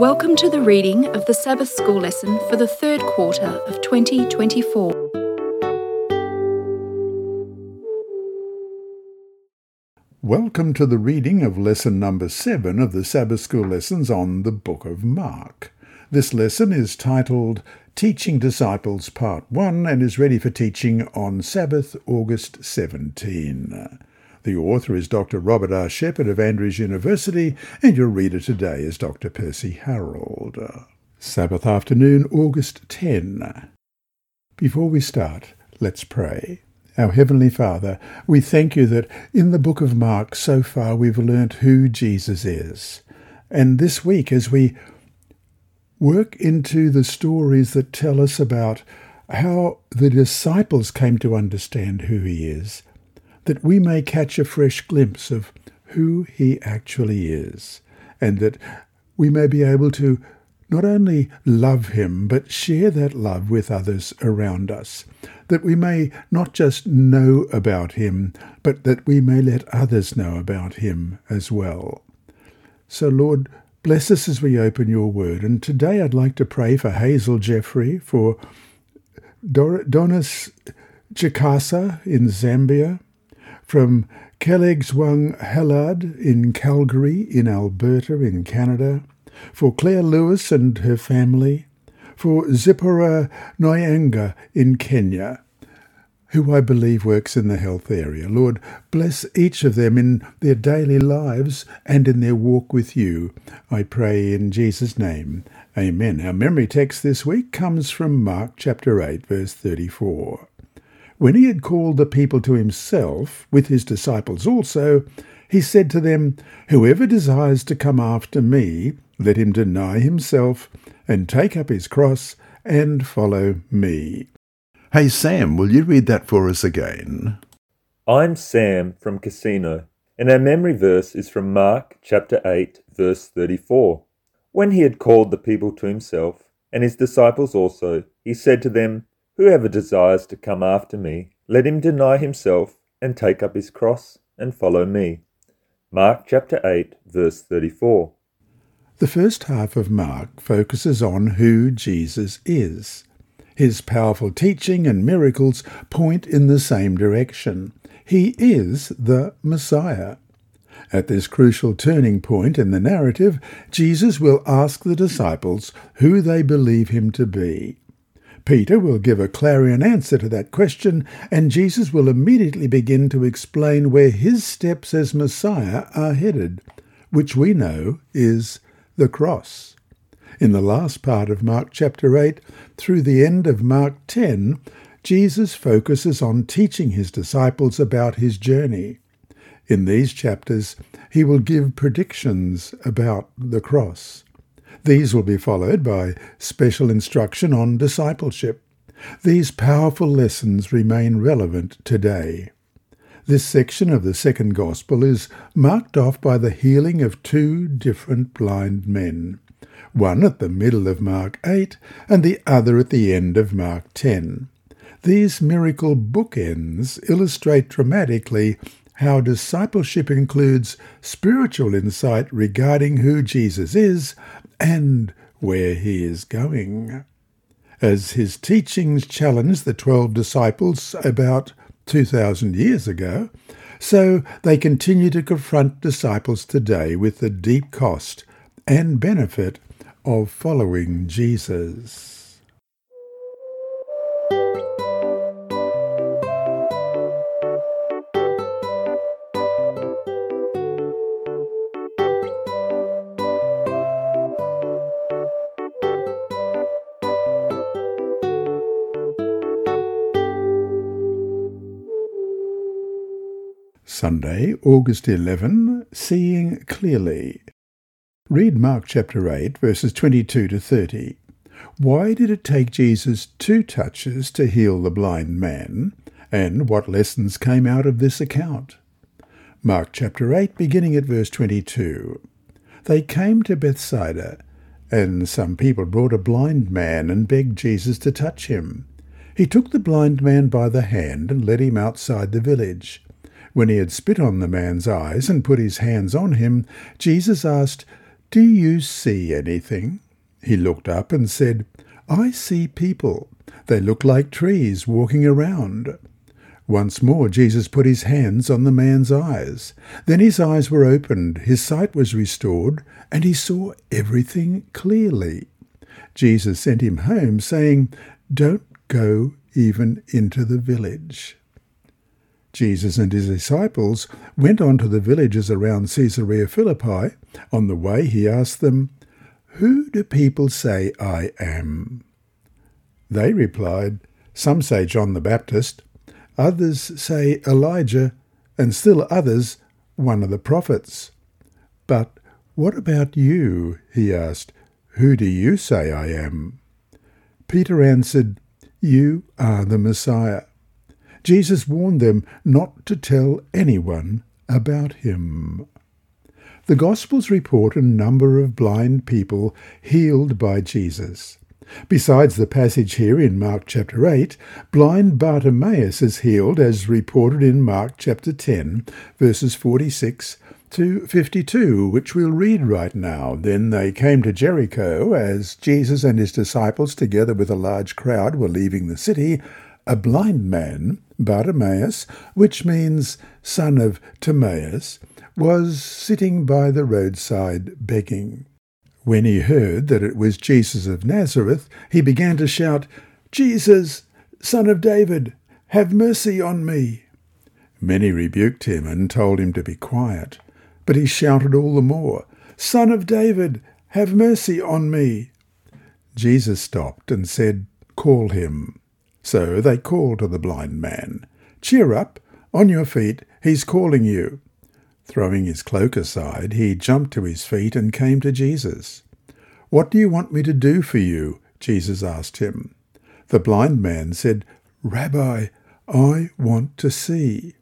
Welcome to the reading of the Sabbath School lesson for the third quarter of 2024. Welcome to the reading of lesson number 7 of the Sabbath School lessons on the Book of Mark. This lesson is titled Teaching Disciples Part 1 and is ready for teaching on Sabbath, August 17. The author is Dr. Robert R. Shepherd of Andrews University, and your reader today is Dr. Percy Harold. Sabbath afternoon, August 10. Before we start, let's pray. Our Heavenly Father, we thank you that in the book of Mark so far we've learnt who Jesus is. And this week, as we work into the stories that tell us about how the disciples came to understand who he is, that we may catch a fresh glimpse of who he actually is, and that we may be able to not only love him, but share that love with others around us, that we may not just know about him, but that we may let others know about him as well. So, Lord, bless us as we open your word. And today I'd like to pray for Hazel Jeffrey, for Donis Chikasa in Zambia, from Kellegswang Hallard in Calgary in Alberta in Canada, for Claire Lewis and her family, for Zipporah Nyanga in Kenya, who I believe works in the health area. Lord, bless each of them in their daily lives and in their walk with you. I pray in Jesus' name. Amen. Our memory text this week comes from Mark chapter 8, verse 34. When he had called the people to himself, with his disciples also, he said to them, "Whoever desires to come after me, let him deny himself and take up his cross and follow me." Hey Sam, will you read that for us again? I'm Sam from Casino, and our memory verse is from Mark chapter 8, verse 34. When he had called the people to himself, and his disciples also, he said to them, "Whoever desires to come after me, let him deny himself and take up his cross and follow me." Mark chapter 8, verse 34. The first half of Mark focuses on who Jesus is. His powerful teaching and miracles point in the same direction. He is the Messiah. At this crucial turning point in the narrative, Jesus will ask the disciples who they believe him to be. Peter will give a clarion answer to that question, and Jesus will immediately begin to explain where his steps as Messiah are headed, which we know is the cross. In the last part of Mark chapter 8, through the end of Mark 10, Jesus focuses on teaching his disciples about his journey. In these chapters, he will give predictions about the cross. These will be followed by special instruction on discipleship. These powerful lessons remain relevant today. This section of the second Gospel is marked off by the healing of two different blind men, one at the middle of Mark 8 and the other at the end of Mark 10. These miracle bookends illustrate dramatically how discipleship includes spiritual insight regarding who Jesus is and where he is going. As his teachings challenged the 12 disciples about 2,000 years ago, so they continue to confront disciples today with the deep cost and benefit of following Jesus. Sunday, August 11, Seeing Clearly. Read Mark chapter 8, verses 22 to 30. Why did it take Jesus 2 touches to heal the blind man? And what lessons came out of this account? Mark chapter 8, beginning at verse 22. They came to Bethsaida, and some people brought a blind man and begged Jesus to touch him. He took the blind man by the hand and led him outside the village. When he had spit on the man's eyes and put his hands on him, Jesus asked, "Do you see anything?" He looked up and said, "I see people. They look like trees walking around." Once more Jesus put his hands on the man's eyes. Then his eyes were opened, his sight was restored, and he saw everything clearly. Jesus sent him home, saying, "Don't go even into the village." Jesus and his disciples went on to the villages around Caesarea Philippi. On the way he asked them, "Who do people say I am?" They replied, "Some say John the Baptist, others say Elijah, and still others one of the prophets." "But what about you?" he asked. "Who do you say I am?" Peter answered, "You are the Messiah." Jesus warned them not to tell anyone about him. The Gospels report a number of blind people healed by Jesus. Besides the passage here in Mark chapter 8, blind Bartimaeus is healed as reported in Mark chapter 10, verses 46 to 52, which we'll read right now. "Then they came to Jericho, as Jesus and his disciples, together with a large crowd, were leaving the city. A blind man, Bartimaeus, which means son of Timaeus, was sitting by the roadside begging. When he heard that it was Jesus of Nazareth, he began to shout, 'Jesus, Son of David, have mercy on me.' Many rebuked him and told him to be quiet, but he shouted all the more, 'Son of David, have mercy on me.' Jesus stopped and said, 'Call him.' So they called to the blind man, 'Cheer up, on your feet, he's calling you.' Throwing his cloak aside, he jumped to his feet and came to Jesus. 'What do you want me to do for you?' Jesus asked him. The blind man said, 'Rabbi, I want to see.'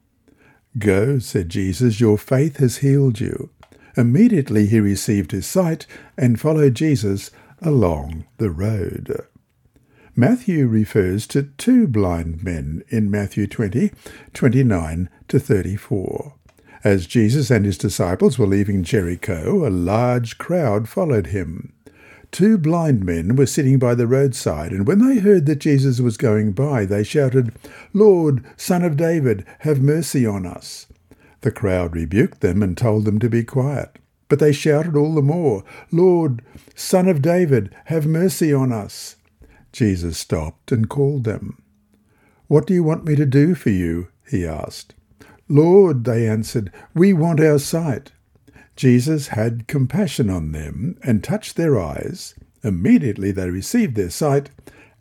'Go,' said Jesus, 'your faith has healed you.' Immediately he received his sight and followed Jesus along the road. Matthew refers to two blind men in Matthew 20, 29 to 34. As Jesus and his disciples were leaving Jericho, a large crowd followed him. Two blind men were sitting by the roadside, and when they heard that Jesus was going by, they shouted, 'Lord, Son of David, have mercy on us.' The crowd rebuked them and told them to be quiet. But they shouted all the more, 'Lord, Son of David, have mercy on us.' Jesus stopped and called them. 'What do you want me to do for you?' he asked. 'Lord,' they answered, 'we want our sight.' Jesus had compassion on them and touched their eyes. Immediately they received their sight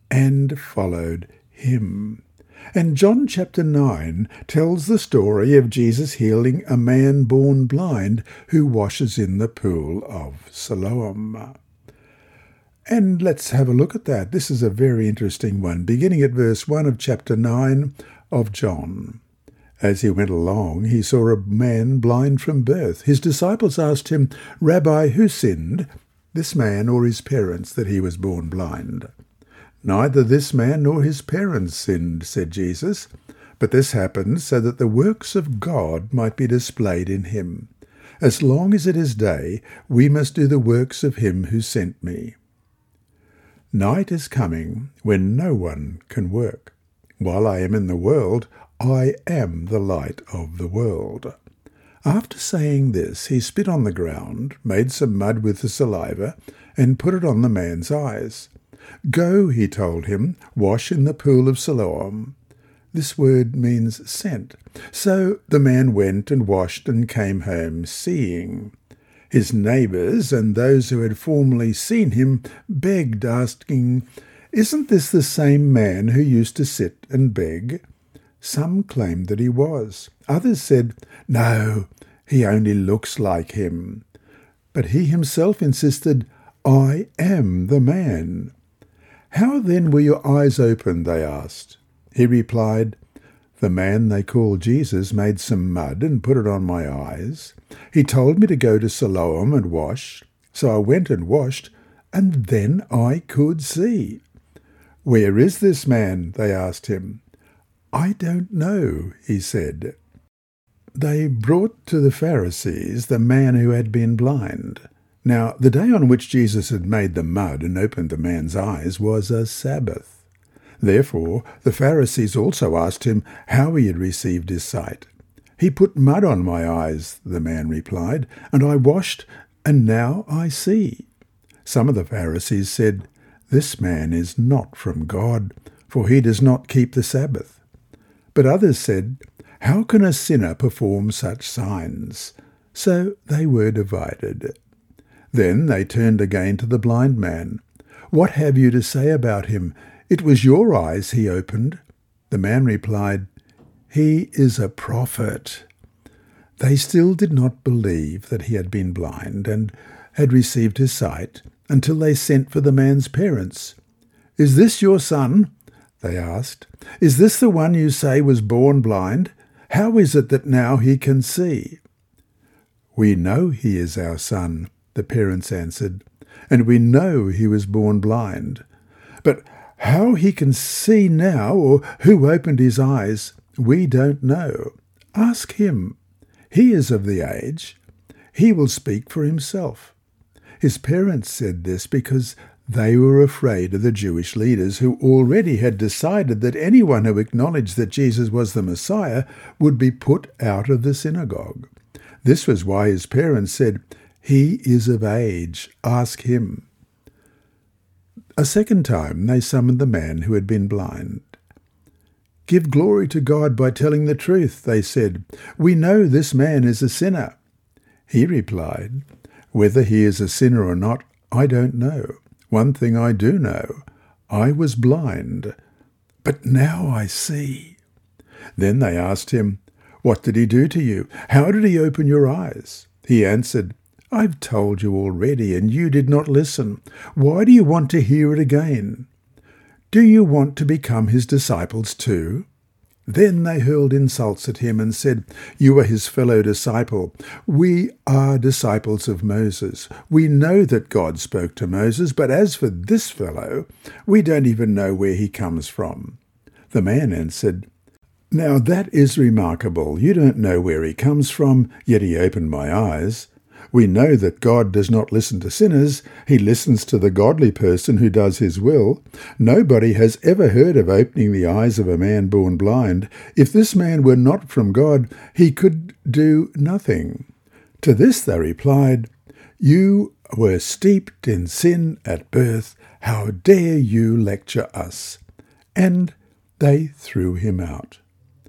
and followed him. And John chapter 9 tells the story of Jesus healing a man born blind who washes in the pool of Siloam. And let's have a look at that. This is a very interesting one, beginning at verse 1 of chapter 9 of John. As he went along, he saw a man blind from birth. His disciples asked him, 'Rabbi, who sinned, this man or his parents, that he was born blind?' 'Neither this man nor his parents sinned,' said Jesus, 'but this happened so that the works of God might be displayed in him. As long as it is day, we must do the works of him who sent me. Night is coming when no one can work. While I am in the world, I am the light of the world.' After saying this, he spit on the ground, made some mud with the saliva, and put it on the man's eyes. 'Go,' he told him, 'wash in the pool of Siloam.' This word means sent. So the man went and washed and came home seeing. His neighbours and those who had formerly seen him begged, asking, 'Isn't this the same man who used to sit and beg?' Some claimed that he was. Others said, 'No, he only looks like him.' But he himself insisted, 'I am the man.' 'How then were your eyes opened?' they asked. He replied, 'The man they call Jesus made some mud and put it on my eyes. He told me to go to Siloam and wash. So I went and washed, and then I could see.' 'Where is this man?' they asked him. 'I don't know,' he said. They brought to the Pharisees the man who had been blind. Now, the day on which Jesus had made the mud and opened the man's eyes was a Sabbath. Therefore, the Pharisees also asked him how he had received his sight. "He put mud on my eyes," the man replied, "and I washed, and now I see." Some of the Pharisees said, "This man is not from God, for he does not keep the Sabbath." But others said, "How can a sinner perform such signs?" So they were divided. Then they turned again to the blind man. "What have you to say about him? It was your eyes he opened." The man replied, "He is a prophet." They still did not believe that he had been blind and had received his sight until they sent for the man's parents. "Is this your son?" they asked. "Is this the one you say was born blind? How is it that now he can see?" "We know he is our son," the parents answered, "and we know he was born blind. But how he can see now, or who opened his eyes, we don't know. Ask him. He is of the age. He will speak for himself." His parents said this because they were afraid of the Jewish leaders, who already had decided that anyone who acknowledged that Jesus was the Messiah would be put out of the synagogue. This was why his parents said, "He is of age. Ask him." A second time they summoned the man who had been blind. "Give glory to God by telling the truth," they said. "We know this man is a sinner." He replied, "Whether he is a sinner or not, I don't know. One thing I do know, I was blind, but now I see." Then they asked him, "What did he do to you? How did he open your eyes?" He answered, "I've told you already, and you did not listen. Why do you want to hear it again? Do you want to become his disciples too?" Then they hurled insults at him and said, "You are his fellow disciple. We are disciples of Moses. We know that God spoke to Moses, but as for this fellow, we don't even know where he comes from." The man answered, "Now that is remarkable. You don't know where he comes from, yet he opened my eyes. We know that God does not listen to sinners. He listens to the godly person who does his will. Nobody has ever heard of opening the eyes of a man born blind. If this man were not from God, he could do nothing." To this they replied, "You were steeped in sin at birth. How dare you lecture us?" And they threw him out.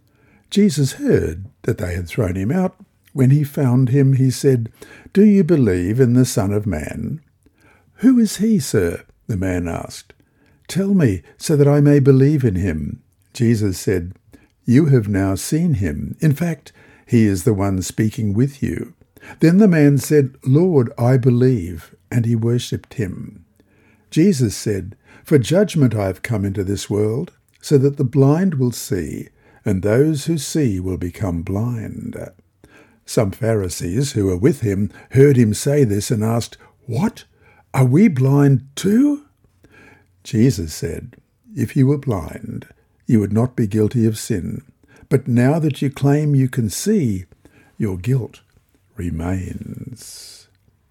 Jesus heard that they had thrown him out. When he found him, he said, "Do you believe in the Son of Man?" "Who is he, sir?" the man asked. "Tell me, so that I may believe in him." Jesus said, "You have now seen him. In fact, he is the one speaking with you." Then the man said, "Lord, I believe," and he worshipped him. Jesus said, "For judgment I have come into this world, so that the blind will see, and those who see will become blind." Some Pharisees who were with him heard him say this and asked, "What? Are we blind too?" Jesus said, "If you were blind, you would not be guilty of sin. But now that you claim you can see, your guilt remains."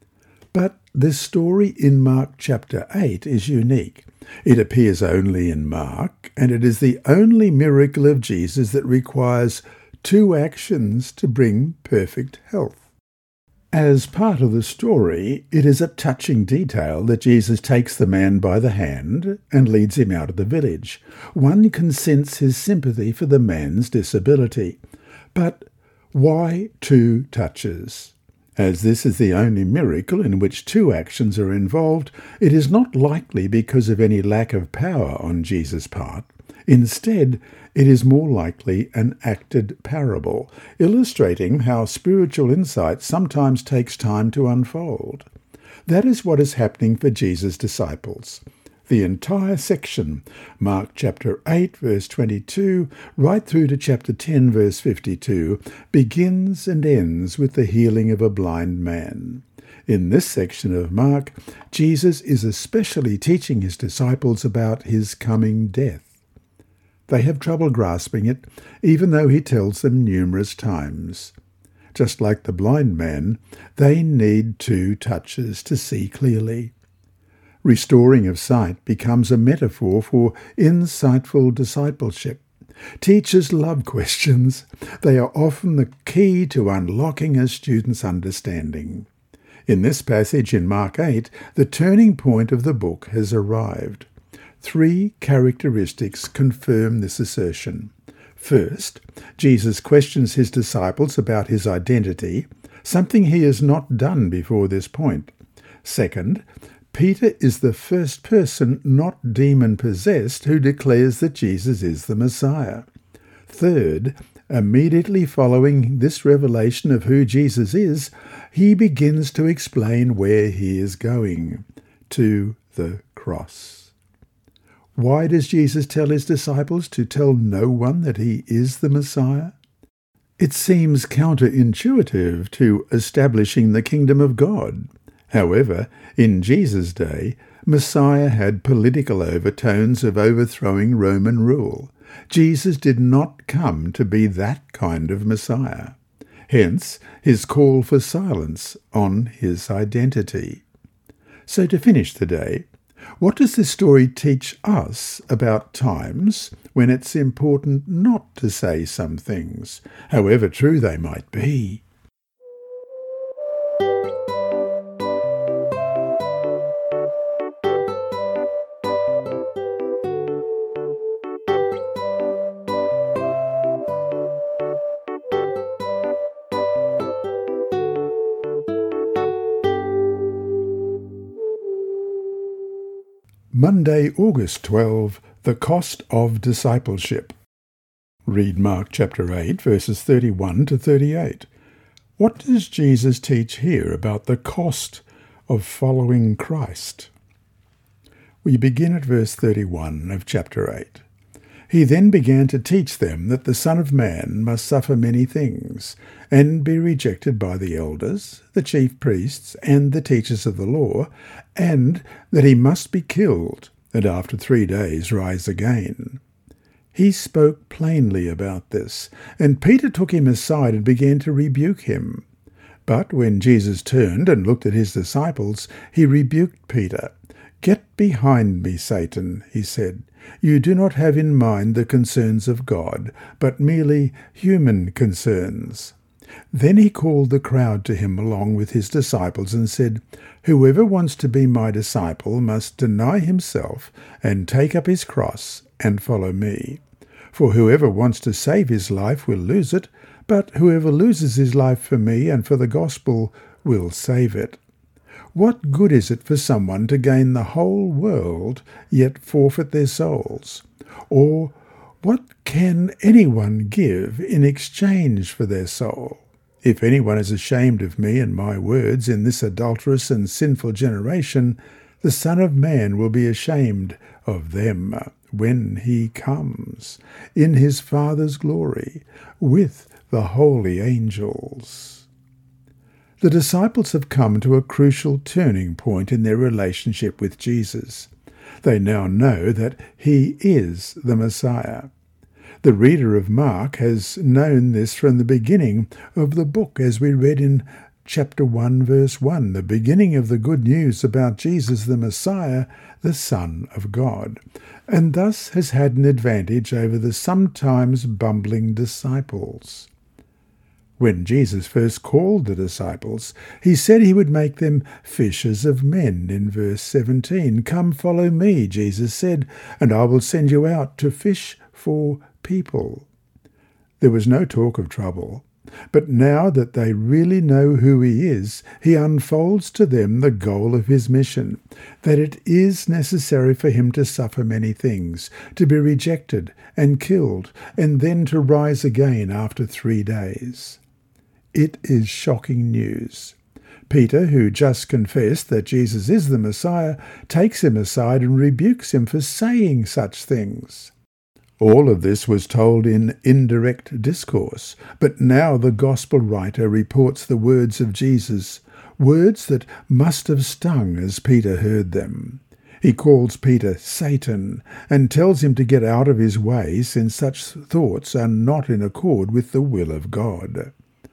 But this story in Mark chapter 8 is unique. It appears only in Mark, and it is the only miracle of Jesus that requires two actions to bring perfect health. As part of the story, it is a touching detail that Jesus takes the man by the hand and leads him out of the village. One can sense his sympathy for the man's disability. But why two touches? As this is the only miracle in which two actions are involved, it is not likely because of any lack of power on Jesus' part. Instead, it is more likely an acted parable, illustrating how spiritual insight sometimes takes time to unfold. That is what is happening for Jesus' disciples. The entire section, Mark chapter 8, verse 22, right through to chapter 10, verse 52, begins and ends with the healing of a blind man. In this section of Mark, Jesus is especially teaching his disciples about his coming death. They have trouble grasping it, even though he tells them numerous times. just like the blind man, they need 2 touches to see clearly. Restoring of sight becomes a metaphor for insightful discipleship. Teachers love questions. They are often the key to unlocking a student's understanding. In this passage in Mark 8, the turning point of the book has arrived. 3 characteristics confirm this assertion. First, Jesus questions his disciples about his identity, something he has not done before this point. Second, Peter is the first person not demon-possessed who declares that Jesus is the Messiah. Third, immediately following this revelation of who Jesus is, he begins to explain where he is going, to the cross. Why does Jesus tell his disciples to tell no one that he is the Messiah? It seems counterintuitive to establishing the kingdom of God. However, in Jesus' day, Messiah had political overtones of overthrowing Roman rule. Jesus did not come to be that kind of Messiah. Hence, his call for silence on his identity. So to finish the day, what does this story teach us about times when it's important not to say some things, however true they might be? Monday, August 12, the cost of discipleship. Read Mark chapter 8, verses 31 to 38. What does Jesus teach here about the cost of following Christ? We begin at verse 31 of chapter 8. He then began to teach them that the Son of Man must suffer many things, and be rejected by the elders, the chief priests, and the teachers of the law, and that he must be killed, and after 3 days rise again. He spoke plainly about this, and Peter took him aside and began to rebuke him. But when Jesus turned and looked at his disciples, he rebuked Peter. "Get behind me, Satan," he said. "You do not have in mind the concerns of God, but merely human concerns." Then he called the crowd to him along with his disciples and said, "Whoever wants to be my disciple must deny himself and take up his cross and follow me. For whoever wants to save his life will lose it, but whoever loses his life for me and for the gospel will save it. What good is it for someone to gain the whole world, yet forfeit their souls? Or what can anyone give in exchange for their soul? If anyone is ashamed of me and my words in this adulterous and sinful generation, the Son of Man will be ashamed of them when he comes in his Father's glory with the holy angels." The disciples have come to a crucial turning point in their relationship with Jesus. They now know that he is the Messiah. The reader of Mark has known this from the beginning of the book, as we read in chapter 1, verse 1, the beginning of the good news about Jesus the Messiah, the Son of God, and thus has had an advantage over the sometimes bumbling disciples. When Jesus first called the disciples, he said he would make them fishers of men in verse 17. "Come, follow me," Jesus said, "and I will send you out to fish for people." There was no talk of trouble, but now that they really know who he is, he unfolds to them the goal of his mission, that it is necessary for him to suffer many things, to be rejected and killed, and then to rise again after 3 days. It is shocking news. Peter, who just confessed that Jesus is the Messiah, takes him aside and rebukes him for saying such things. All of this was told in indirect discourse, but now the gospel writer reports the words of Jesus, words that must have stung as Peter heard them. He calls Peter Satan and tells him to get out of his way, since such thoughts are not in accord with the will of God.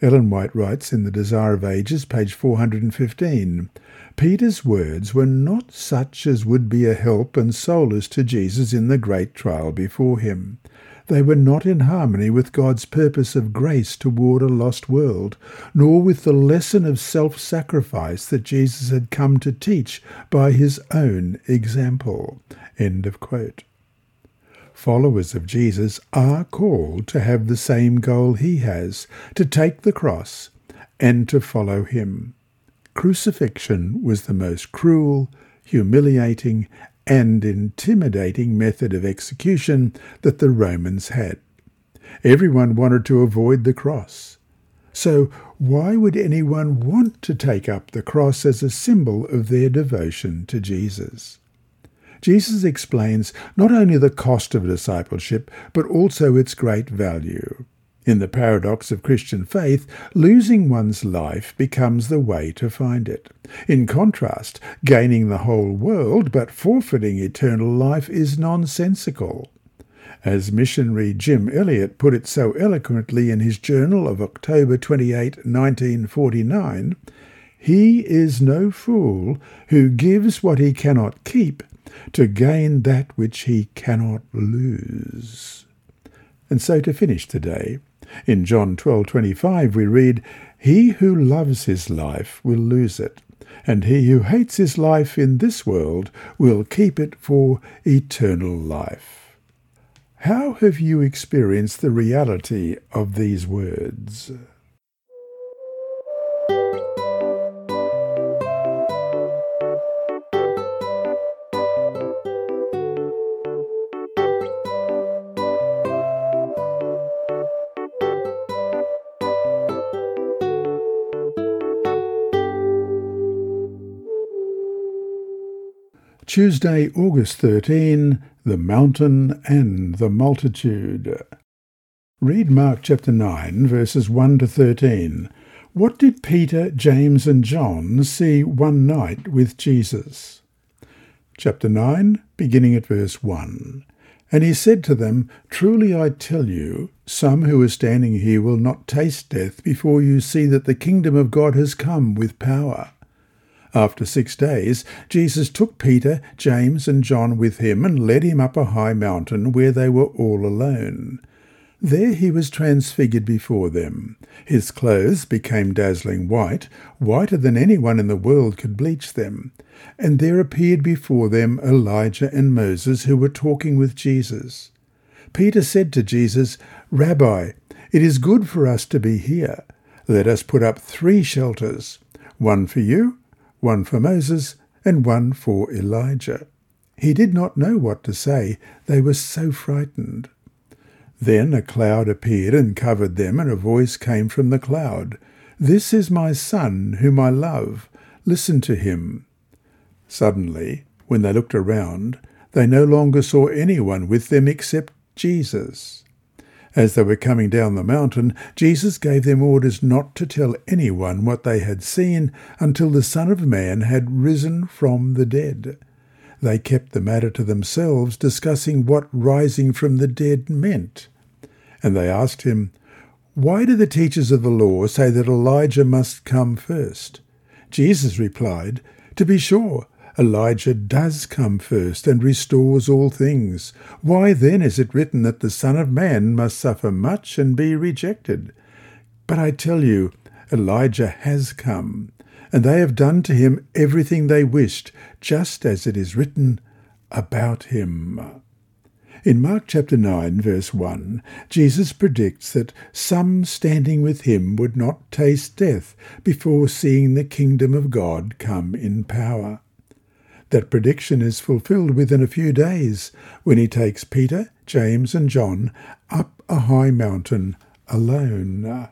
Ellen White writes in The Desire of Ages, page 415, Peter's words were not such as would be a help and solace to Jesus in the great trial before him. They were not in harmony with God's purpose of grace toward a lost world, nor with the lesson of self-sacrifice that Jesus had come to teach by his own example. End of quote. Followers of Jesus are called to have the same goal he has, to take the cross and to follow him. Crucifixion was the most cruel, humiliating, and intimidating method of execution that the Romans had. Everyone wanted to avoid the cross. So why would anyone want to take up the cross as a symbol of their devotion to Jesus? Jesus explains not only the cost of discipleship, but also its great value. In the paradox of Christian faith, losing one's life becomes the way to find it. In contrast, gaining the whole world but forfeiting eternal life is nonsensical. As missionary Jim Elliot put it so eloquently in his journal of October 28, 1949, "He is no fool who gives what he cannot keep to gain that which he cannot lose." And so to finish today, in John 12:25 we read, "He who loves his life will lose it, and he who hates his life in this world will keep it for eternal life." How have you experienced the reality of these words? Tuesday, August 13, the mountain and the multitude. Read Mark chapter 9, verses 1 to 13. What did Peter, James, and John see one night with Jesus? Chapter 9, beginning at verse 1. And he said to them, Truly I tell you, some who are standing here will not taste death before you see that the kingdom of God has come with power. After 6 days, Jesus took Peter, James, and John with him and led him up a high mountain where they were all alone. There he was transfigured before them. His clothes became dazzling white, whiter than anyone in the world could bleach them. And there appeared before them Elijah and Moses, who were talking with Jesus. Peter said to Jesus, Rabbi, it is good for us to be here. Let us put up 3 shelters, one for you, one for Moses, and one for Elijah. He did not know what to say. They were so frightened. Then a cloud appeared and covered them, and a voice came from the cloud. This is my son, whom I love. Listen to him. Suddenly, when they looked around, they no longer saw anyone with them except Jesus. As they were coming down the mountain, Jesus gave them orders not to tell anyone what they had seen until the Son of Man had risen from the dead. They kept the matter to themselves, discussing what rising from the dead meant. And they asked him, Why do the teachers of the law say that Elijah must come first? Jesus replied, To be sure, Elijah does come first and restores all things. Why then is it written that the Son of Man must suffer much and be rejected? But I tell you, Elijah has come, and they have done to him everything they wished, just as it is written about him. In Mark chapter 9, verse 1, Jesus predicts that some standing with him would not taste death before seeing the kingdom of God come in power. That prediction is fulfilled within a few days when he takes Peter, James, and John up a high mountain alone.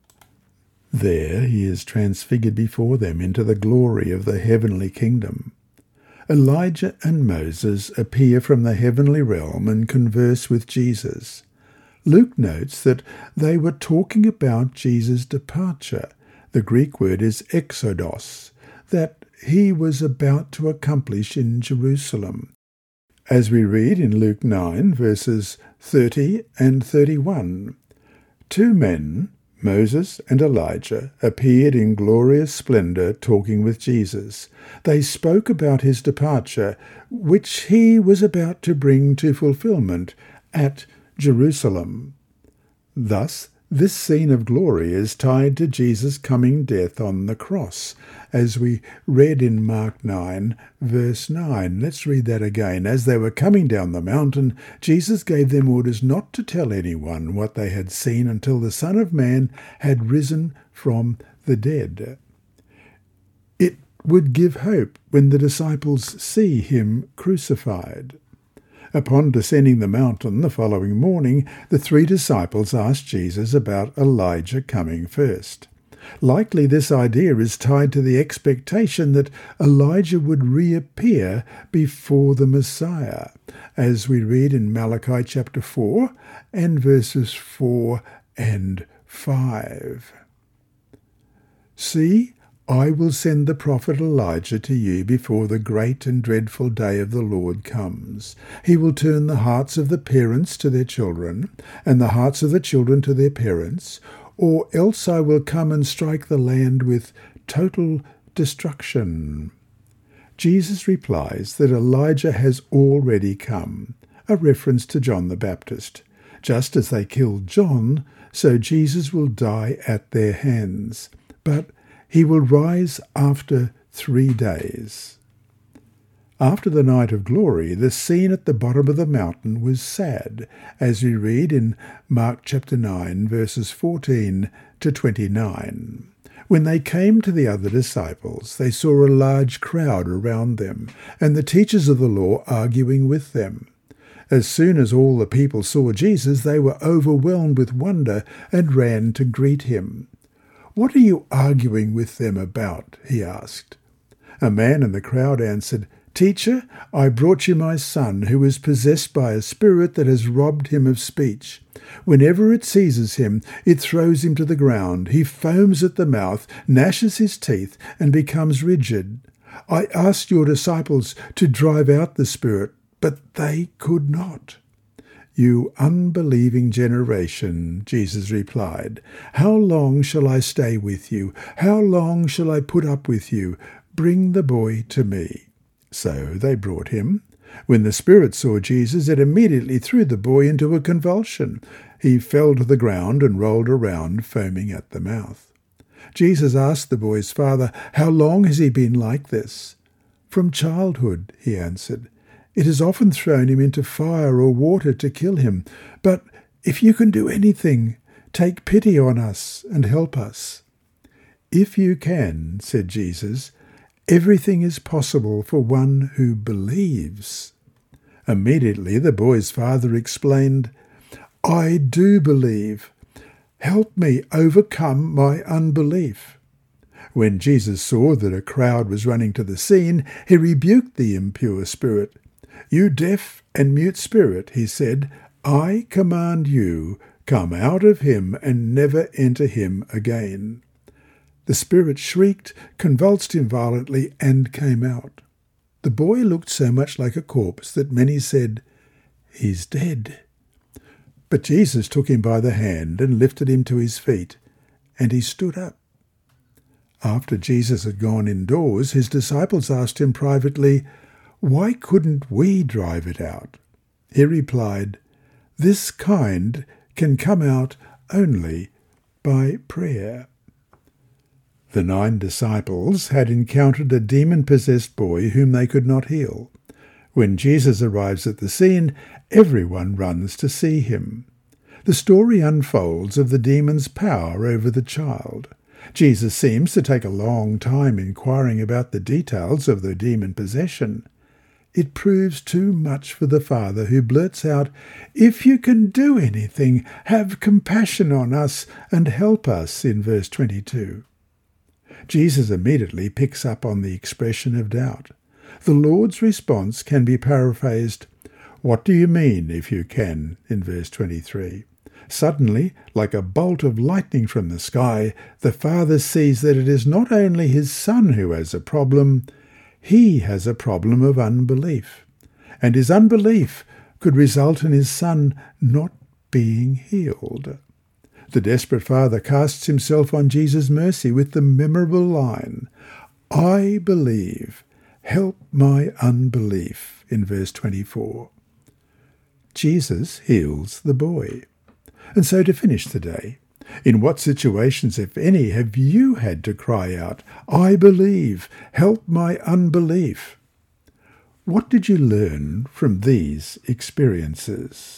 There he is transfigured before them into the glory of the heavenly kingdom. Elijah and Moses appear from the heavenly realm and converse with Jesus. Luke notes that they were talking about Jesus' departure. The Greek word is exodos, that he was about to accomplish in Jerusalem. As we read in Luke 9, verses 30 and 31, 2 men, Moses and Elijah appeared in glorious splendour talking with Jesus. They spoke about his departure, which he was about to bring to fulfilment at Jerusalem. Thus, this scene of glory is tied to Jesus' coming death on the cross, as we read in Mark 9, verse 9. Let's read that again. As they were coming down the mountain, Jesus gave them orders not to tell anyone what they had seen until the Son of Man had risen from the dead. It would give hope when the disciples see him crucified. Upon descending the mountain the following morning, the 3 disciples asked Jesus about Elijah coming first. Likely this idea is tied to the expectation that Elijah would reappear before the Messiah, as we read in Malachi chapter 4 and verses 4 and 5. See, I will send the prophet Elijah to you before the great and dreadful day of the Lord comes. He will turn the hearts of the parents to their children, and the hearts of the children to their parents, or else I will come and strike the land with total destruction. Jesus replies that Elijah has already come, a reference to John the Baptist. Just as they killed John, so Jesus will die at their hands. But he will rise after 3 days. After the night of glory, the scene at the bottom of the mountain was sad, as we read in Mark chapter 9, verses 14 to 29. When they came to the other disciples, they saw a large crowd around them, and the teachers of the law arguing with them. As soon as all the people saw Jesus, they were overwhelmed with wonder and ran to greet him. "What are you arguing with them about?" he asked. A man in the crowd answered, "Teacher, I brought you my son, who is possessed by a spirit that has robbed him of speech. Whenever it seizes him, it throws him to the ground. He foams at the mouth, gnashes his teeth, and becomes rigid. I asked your disciples to drive out the spirit, but they could not." "You unbelieving generation," Jesus replied, "how long shall I stay with you? How long shall I put up with you? Bring the boy to me." So they brought him. When the spirit saw Jesus, it immediately threw the boy into a convulsion. He fell to the ground and rolled around, foaming at the mouth. Jesus asked the boy's father, "How long has he been like this?" "From childhood," he answered. "It has often thrown him into fire or water to kill him. But if you can do anything, take pity on us and help us." "If you can," said Jesus, "everything is possible for one who believes." Immediately the boy's father explained, "I do believe. Help me overcome my unbelief." When Jesus saw that a crowd was running to the scene, he rebuked the impure spirit. "You deaf and mute spirit," he said, "I command you, come out of him and never enter him again." The spirit shrieked, convulsed him violently, and came out. The boy looked so much like a corpse that many said, "He's dead." But Jesus took him by the hand and lifted him to his feet, and he stood up. After Jesus had gone indoors, his disciples asked him privately, "Why couldn't we drive it out?" He replied, "This kind can come out only by prayer." The 9 disciples had encountered a demon-possessed boy whom they could not heal. When Jesus arrives at the scene, everyone runs to see him. The story unfolds of the demon's power over the child. Jesus seems to take a long time inquiring about the details of the demon possession. It proves too much for the father, who blurts out, "If you can do anything, have compassion on us and help us," in verse 22. Jesus immediately picks up on the expression of doubt. The Lord's response can be paraphrased, "What do you mean, if you can?" in verse 23. Suddenly, like a bolt of lightning from the sky, the father sees that it is not only his son who has a problem, he has a problem of unbelief, and his unbelief could result in his son not being healed. The desperate father casts himself on Jesus' mercy with the memorable line, "I believe, help my unbelief," in verse 24. Jesus heals the boy. And so to finish the day, in what situations, if any, have you had to cry out, "I believe, help my unbelief"? What did you learn from these experiences?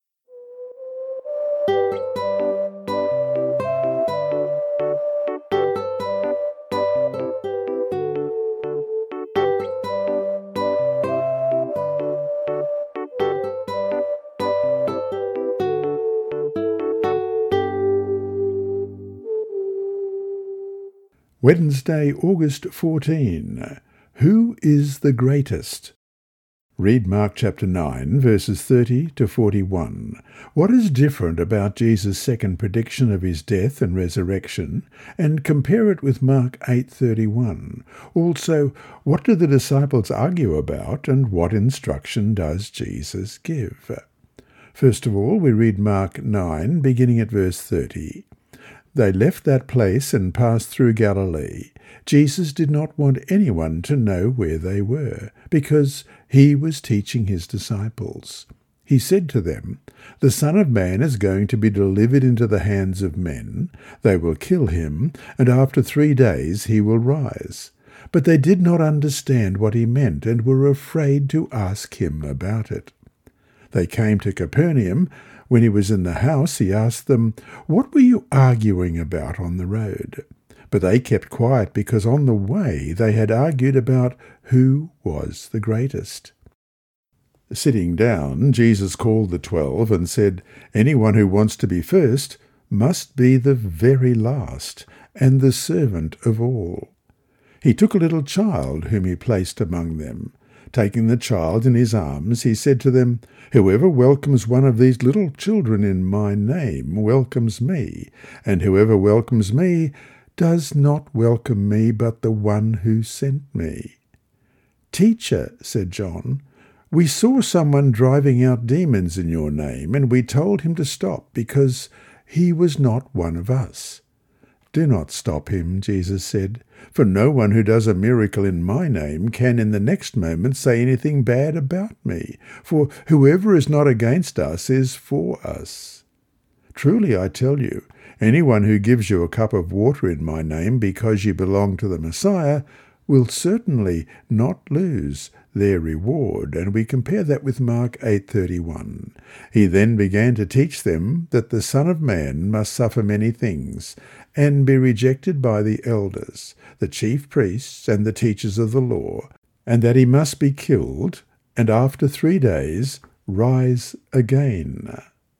Wednesday, August 14. Who is the greatest? Read Mark chapter 9, verses 30 to 41. What is different about Jesus' second prediction of his death and resurrection? And compare it with Mark 8:31. Also, what do the disciples argue about, and what instruction does Jesus give? First of all, we read Mark 9, beginning at verse 30. They left that place and passed through Galilee. Jesus did not want anyone to know where they were, because he was teaching his disciples. He said to them, "The Son of Man is going to be delivered into the hands of men. They will kill him, and after 3 days he will rise." But they did not understand what he meant and were afraid to ask him about it. They came to Capernaum. When he was in the house, he asked them, "What were you arguing about on the road?" But they kept quiet because on the way they had argued about who was the greatest. Sitting down, Jesus called the 12 and said, "Anyone who wants to be first must be the very last and the servant of all." He took a little child whom he placed among them. Taking the child in his arms, he said to them, "Whoever welcomes one of these little children in my name welcomes me, and whoever welcomes me does not welcome me, but the one who sent me." "Teacher," said John, "we saw someone driving out demons in your name, and we told him to stop, because he was not one of us." "Do not stop him," Jesus said, "for no one who does a miracle in my name can in the next moment say anything bad about me, for whoever is not against us is for us. Truly I tell you, anyone who gives you a cup of water in my name because you belong to the Messiah will certainly not lose their reward." And we compare that with Mark 8:31. He then began to teach them that the Son of Man must suffer many things, and be rejected by the elders, the chief priests, and the teachers of the law, and that he must be killed, and after 3 days rise again.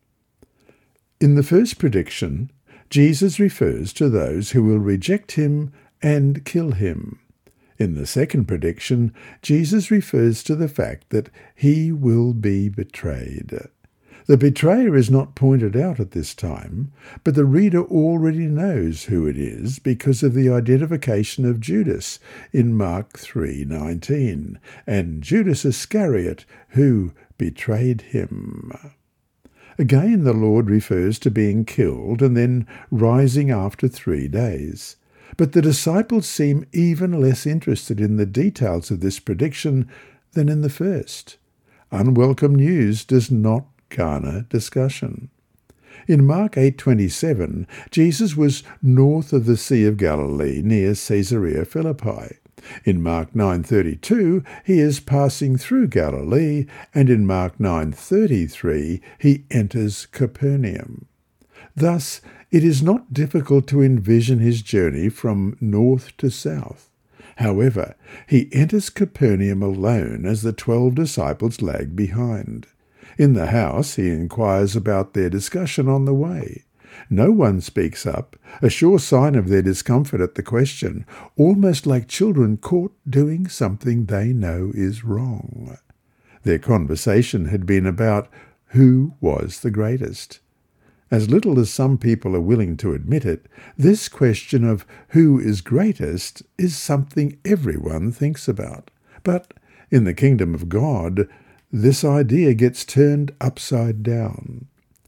In the first prediction, Jesus refers to those who will reject him and kill him. In the second prediction, Jesus refers to the fact that he will be betrayed. The betrayer is not pointed out at this time, but the reader already knows who it is because of the identification of Judas in Mark 3:19, and Judas Iscariot, who betrayed him. Again, the Lord refers to being killed and then rising after 3 days. But the disciples seem even less interested in the details of this prediction than in the first. Unwelcome news does not garner discussion. In Mark 8:27, Jesus was north of the Sea of Galilee near Caesarea Philippi. In Mark 9:32, he is passing through Galilee, and in Mark 9:33, he enters Capernaum. Thus, it is not difficult to envision his journey from north to south. However, he enters Capernaum alone as the 12 disciples lag behind. In the house, he inquires about their discussion on the way. No one speaks up, a sure sign of their discomfort at the question, almost like children caught doing something they know is wrong. Their conversation had been about who was the greatest. As little as some people are willing to admit it, this question of who is greatest is something everyone thinks about. But in the kingdom of God, this idea gets turned upside down.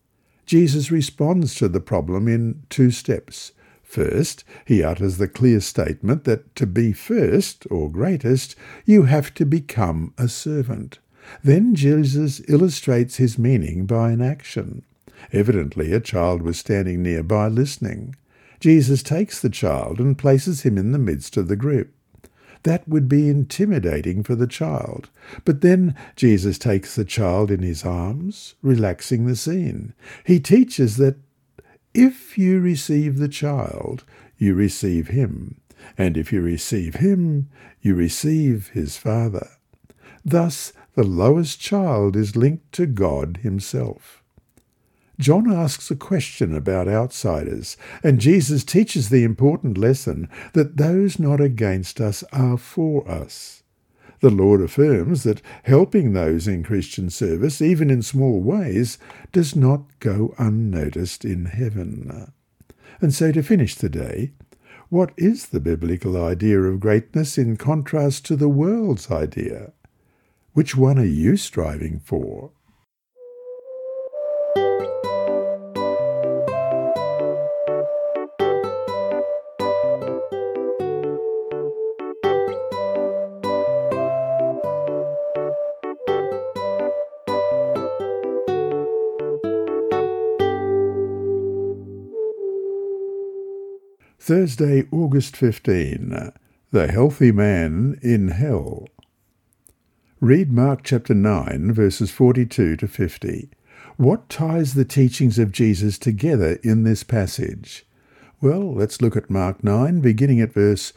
Jesus responds to the problem in 2 steps. First, he utters the clear statement that to be first, or greatest, you have to become a servant. Then Jesus illustrates his meaning by an action. Evidently, a child was standing nearby listening. Jesus takes the child and places him in the midst of the group. That would be intimidating for the child. But then Jesus takes the child in his arms, relaxing the scene. He teaches that if you receive the child, you receive him, and if you receive him, you receive his Father. Thus, the lowest child is linked to God himself. John asks a question about outsiders, and Jesus teaches the important lesson that those not against us are for us. The Lord affirms that helping those in Christian service, even in small ways, does not go unnoticed in heaven. And so to finish the day, what is the biblical idea of greatness in contrast to the world's idea? Which one are you striving for? Thursday, August 15. The Healthy Man in Hell. Read Mark chapter 9, verses 42 to 50. What ties the teachings of Jesus together in this passage? Well, let's look at Mark 9, beginning at verse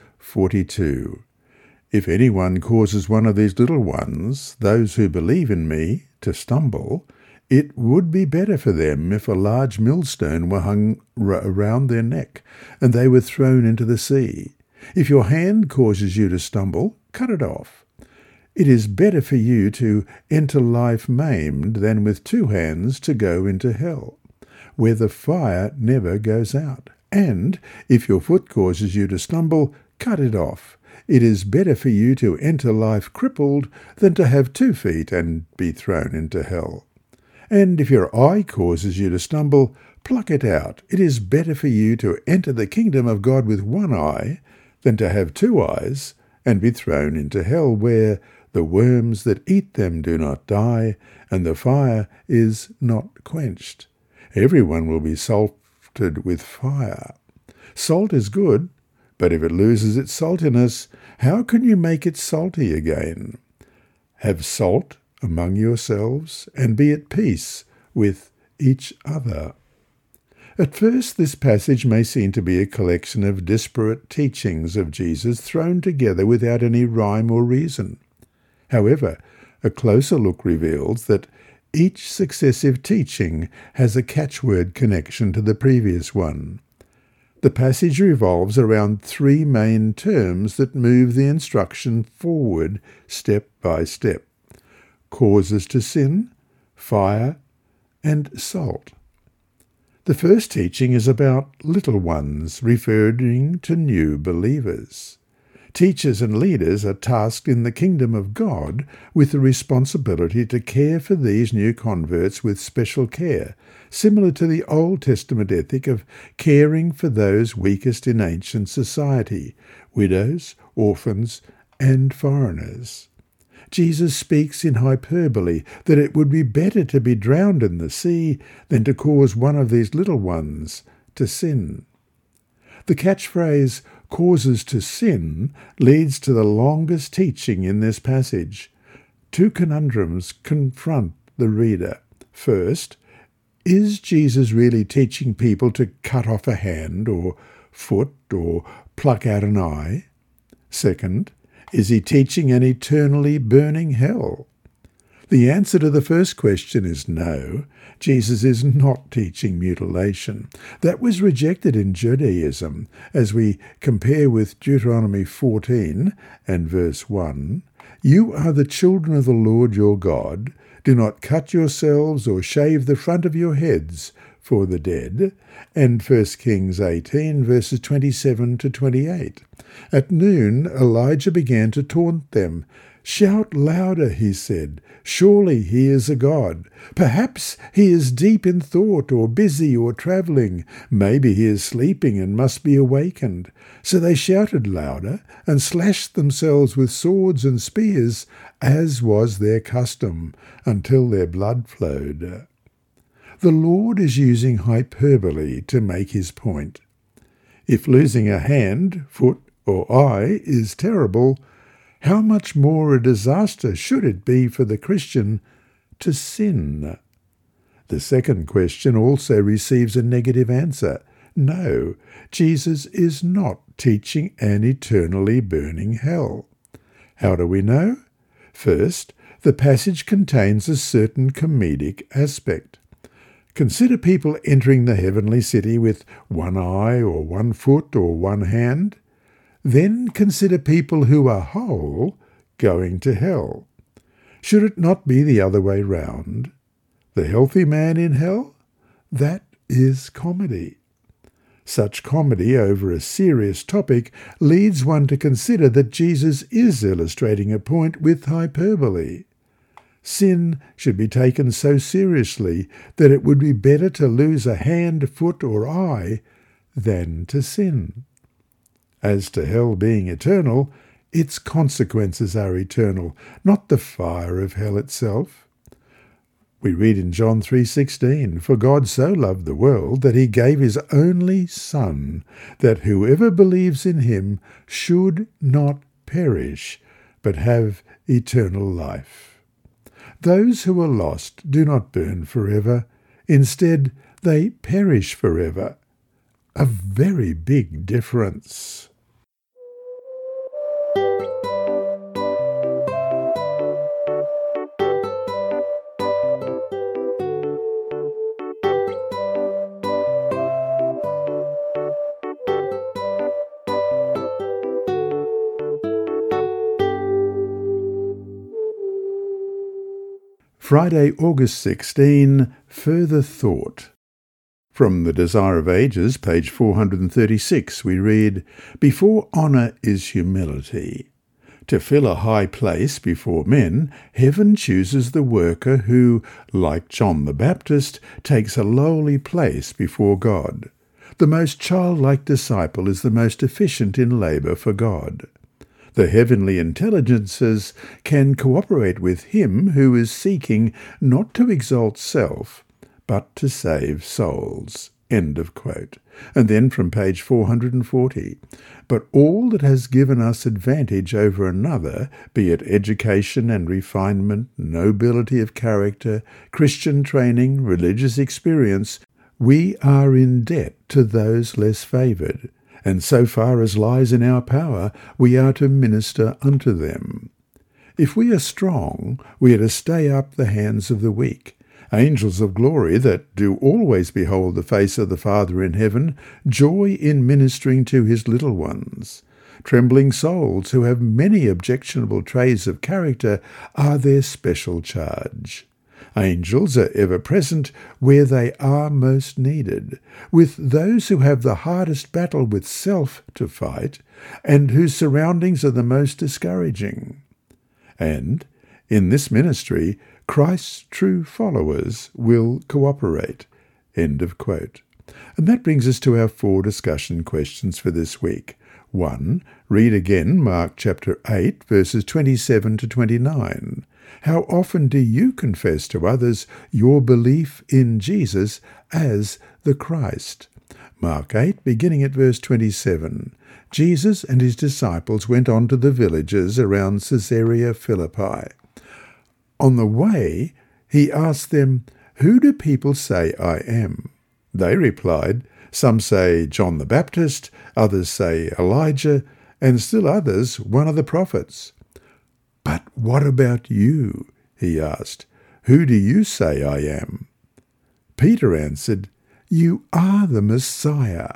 42. If anyone causes one of these little ones, those who believe in me, to stumble, it would be better for them if a large millstone were hung around their neck, and they were thrown into the sea. If your hand causes you to stumble, cut it off. It is better for you to enter life maimed than with 2 hands to go into hell, where the fire never goes out. And if your foot causes you to stumble, cut it off. It is better for you to enter life crippled than to have 2 feet and be thrown into hell. And if your eye causes you to stumble, pluck it out. It is better for you to enter the kingdom of God with 1 eye than to have 2 eyes and be thrown into hell, where the worms that eat them do not die, and the fire is not quenched. Everyone will be salted with fire. Salt is good, but if it loses its saltiness, how can you make it salty again? Have salt among yourselves, and be at peace with each other. At first, this passage may seem to be a collection of disparate teachings of Jesus thrown together without any rhyme or reason. However, a closer look reveals that each successive teaching has a catchword connection to the previous one. The passage revolves around 3 main terms that move the instruction forward step by step: causes to sin, fire, and salt. The first teaching is about little ones, referring to new believers. Teachers and leaders are tasked in the kingdom of God with the responsibility to care for these new converts with special care, similar to the Old Testament ethic of caring for those weakest in ancient society, widows, orphans, and foreigners. Jesus speaks in hyperbole that it would be better to be drowned in the sea than to cause one of these little ones to sin. The catchphrase, causes to sin, leads to the longest teaching in this passage. 2 conundrums confront the reader. First, is Jesus really teaching people to cut off a hand or foot or pluck out an eye? Second, is he teaching an eternally burning hell? The answer to the first question is no. Jesus is not teaching mutilation. That was rejected in Judaism, as we compare with Deuteronomy 14 and verse 1. You are the children of the Lord your God. Do not cut yourselves or shave the front of your heads for the dead. And 1 Kings 18, verses 27 to 28. At noon, Elijah began to taunt them. "Shout louder," he said. "Surely he is a god. Perhaps he is deep in thought or busy or travelling. Maybe he is sleeping and must be awakened." So they shouted louder and slashed themselves with swords and spears, as was their custom, until their blood flowed. The Lord is using hyperbole to make his point. If losing a hand, foot, or eye is terrible, how much more a disaster should it be for the Christian to sin? The second question also receives a negative answer. No, Jesus is not teaching an eternally burning hell. How do we know? First, the passage contains a certain comedic aspect. Consider people entering the heavenly city with one eye or one foot or one hand. Then consider people who are whole going to hell. Should it not be the other way round? The healthy man in hell? That is comedy. Such comedy over a serious topic leads one to consider that Jesus is illustrating a point with hyperbole. Sin should be taken so seriously that it would be better to lose a hand, foot, or eye than to sin. As to hell being eternal, its consequences are eternal, not the fire of hell itself. We read in John 3:16, "For God so loved the world that he gave his only Son, that whoever believes in him should not perish, but have eternal life." Those who are lost do not burn forever. Instead, they perish forever. A very big difference. Friday, August 16, Further Thought. From The Desire of Ages, page 436, we read, "Before honour is humility. To fill a high place before men, heaven chooses the worker who, like John the Baptist, takes a lowly place before God. The most childlike disciple is the most efficient in labour for God. The heavenly intelligences can cooperate with him who is seeking not to exalt self, but to save souls." End of quote. And then from page 440, "But all that has given us advantage over another, be it education and refinement, nobility of character, Christian training, religious experience, we are in debt to those less favoured. And so far as lies in our power, we are to minister unto them. If we are strong, we are to stay up the hands of the weak. Angels of glory that do always behold the face of the Father in heaven, joy in ministering to his little ones. Trembling souls who have many objectionable traits of character are their special charge. Angels are ever present where they are most needed, with those who have the hardest battle with self to fight, and whose surroundings are the most discouraging. And, in this ministry, Christ's true followers will cooperate." End of quote. And that brings us to our 4 discussion questions for this week. 1. Read again Mark chapter 8, verses 27 to 29. How often do you confess to others your belief in Jesus as the Christ? Mark 8, beginning at verse 27. Jesus and his disciples went on to the villages around Caesarea Philippi. On the way, he asked them, "Who do people say I am?" They replied, "Some say John the Baptist, others say Elijah, and still others one of the prophets." "But what about you?" he asked. "Who do you say I am?" Peter answered, "You are the Messiah."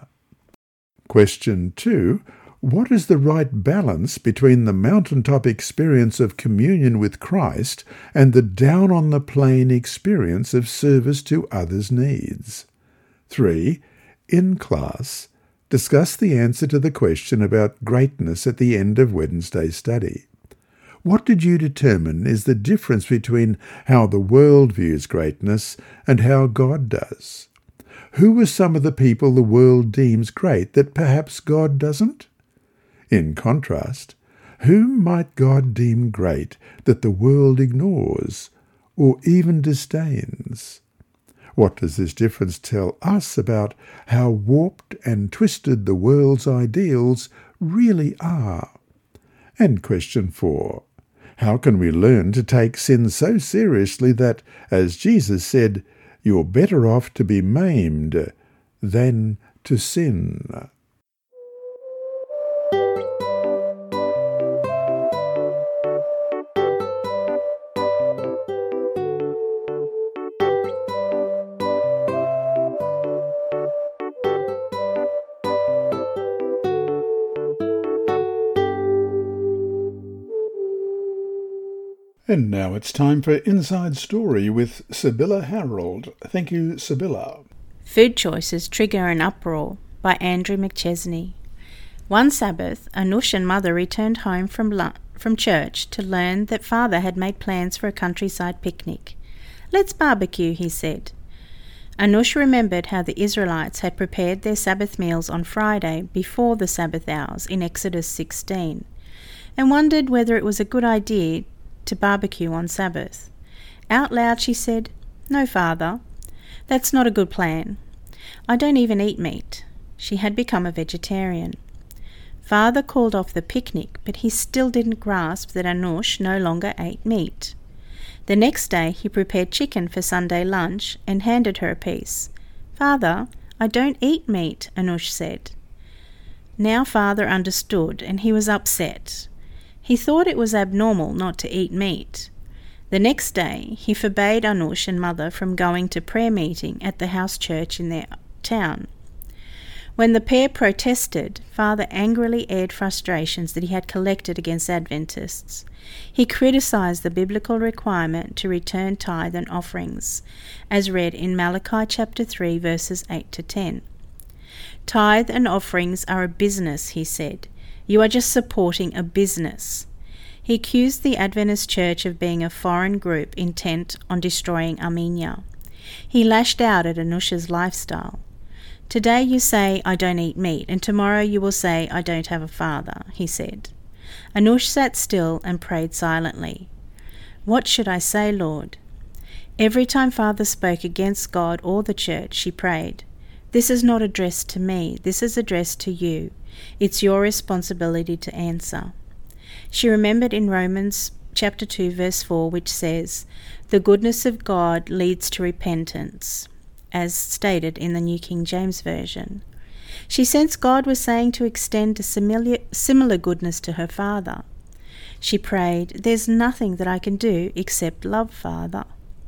Question 2. What is the right balance between the mountaintop experience of communion with Christ and the down-on-the-plain experience of service to others' needs? 3. In class, discuss the answer to the question about greatness at the end of Wednesday's study. What did you determine is the difference between how the world views greatness and how God does? Who are some of the people the world deems great that perhaps God doesn't? In contrast, whom might God deem great that the world ignores or even disdains? What does this difference tell us about how warped and twisted the world's ideals really are? And question 4. How can we learn to take sin so seriously that, as Jesus said, you're better off to be maimed than to sin? And now it's time for Inside Story with Sibylla Harold. Thank you, Sibylla. Food Choices Trigger an Uproar by Andrew McChesney. One Sabbath, Anush and Mother returned home from church to learn that Father had made plans for a countryside picnic. "Let's barbecue," he said. Anush remembered how the Israelites had prepared their Sabbath meals on Friday before the Sabbath hours in Exodus 16, and wondered whether it was a good idea to barbecue on Sabbath. Out loud she said, "No, Father, that's not a good plan. I don't even eat meat." She had become a vegetarian. Father called off the picnic, but he still didn't grasp that Anush no longer ate meat. The next day he prepared chicken for Sunday lunch and handed her a piece. "Father, I don't eat meat," Anush said. Now Father understood, and he was upset. He thought it was abnormal not to eat meat. The next day, he forbade Anush and Mother from going to prayer meeting at the house church in their town. When the pair protested, Father angrily aired frustrations that he had collected against Adventists. He criticized the biblical requirement to return tithe and offerings, as read in Malachi chapter 3, verses 8 to 10. "Tithe and offerings are a business," he said. "You are just supporting a business." He accused the Adventist Church of being a foreign group intent on destroying Armenia. He lashed out at Anush's lifestyle. "Today you say, 'I don't eat meat,' and tomorrow you will say, 'I don't have a father,'" he said. Anush sat still and prayed silently. "What should I say, Lord?" Every time Father spoke against God or the church, she prayed, "This is not addressed to me, this is addressed to you. It's your responsibility to answer." She remembered in Romans chapter 2 verse 4, which says, "The goodness of God leads to repentance," as stated in the New King James Version. She sensed God was saying to extend a similar goodness to her father. She prayed, "There's nothing that I can do except love Father."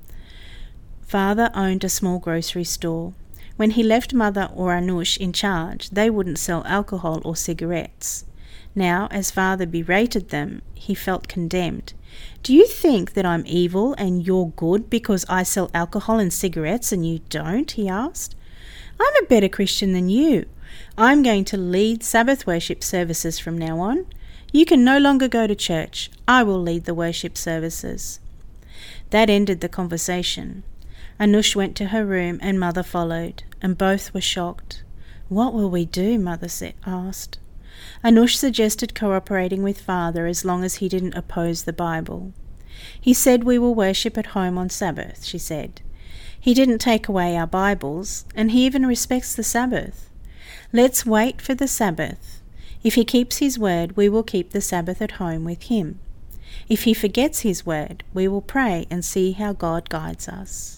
Father owned a small grocery store. When he left Mother or Anush in charge, they wouldn't sell alcohol or cigarettes. Now, as Father berated them, he felt condemned. "Do you think that I'm evil and you're good because I sell alcohol and cigarettes and you don't?" he asked. "I'm a better Christian than you. I'm going to lead Sabbath worship services from now on. You can no longer go to church. I will lead the worship services." That ended the conversation. Anush went to her room and Mother followed, and both were shocked. "What will we do?" Mother asked. Anush suggested cooperating with Father as long as he didn't oppose the Bible. "He said we will worship at home on Sabbath," she said. "He didn't take away our Bibles, and he even respects the Sabbath. Let's wait for the Sabbath. If he keeps his word, we will keep the Sabbath at home with him. If he forgets his word, we will pray and see how God guides us."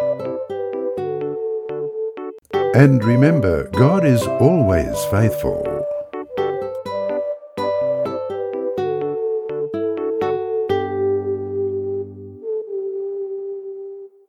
And remember, God is always faithful.